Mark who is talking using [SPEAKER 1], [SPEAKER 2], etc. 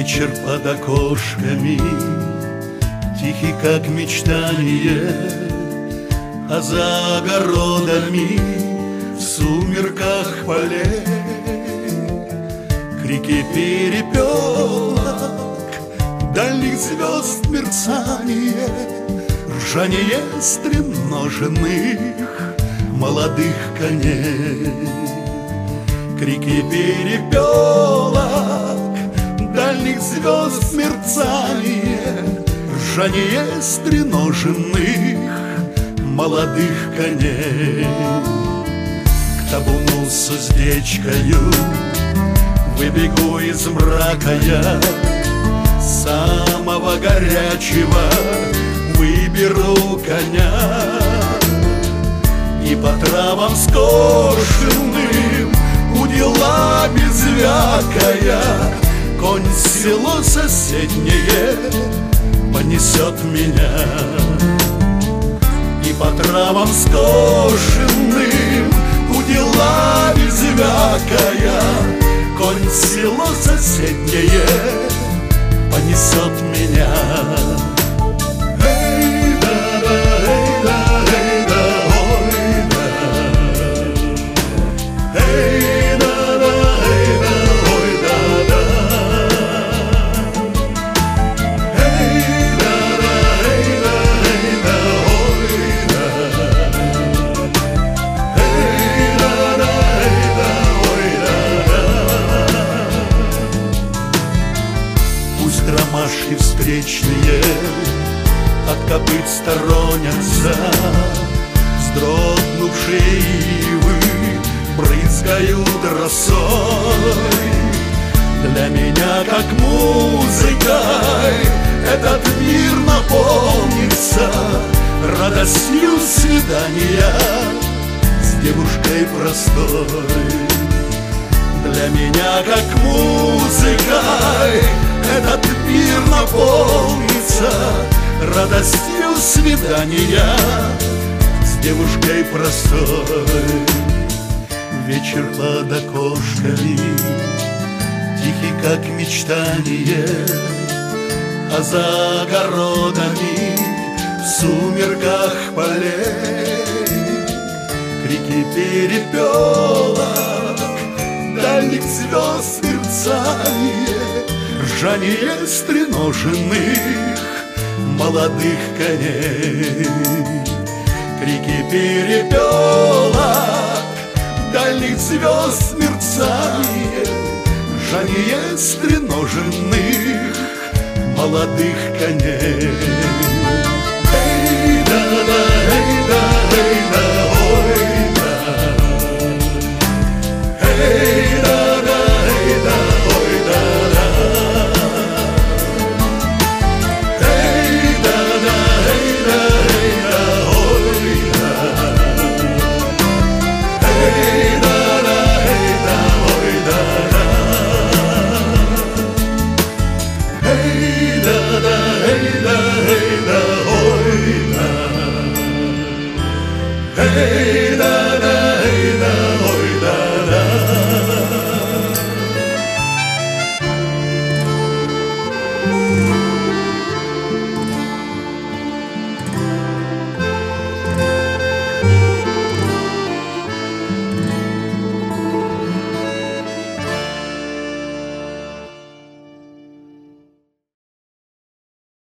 [SPEAKER 1] Вечер под окошками, тихий, как мечтание, а за огородами в сумерках полей крики перепелок, дальних звезд мерцание, ржание стреноженных молодых коней. Крики перепелок, дальних звезд мерцание, ржание стреноженных молодых коней. К табуну с уздечкою выбегу из мрака я, самого горячего выберу коня, и по травам скошенным уделами звякая, конь в село соседнее понесет меня. И по травам скошенным уделами звякая, конь в село соседнее понесет меня. Ромашки встречные от копыт сторонятся, вздрогнувшие ивы брызгают росой. Для меня, как музыкой, этот мир наполнится радостью свидания с девушкой простой. Для меня, как музыкой, этот мир наполнится радостью свидания с девушкой простой. Вечер под окошками, тихий, как мечтание, а за огородами в сумерках полей крики перепелок, дальних звезд мерцание, ржание стреноженных молодых коней. Крики перепелок, дальних звезд мерцание, ржание стреноженных молодых коней. Эй-да-да, эй-да, эй-да, ой-да. Эй-да-да, эй-да, ой-да-да. Hey,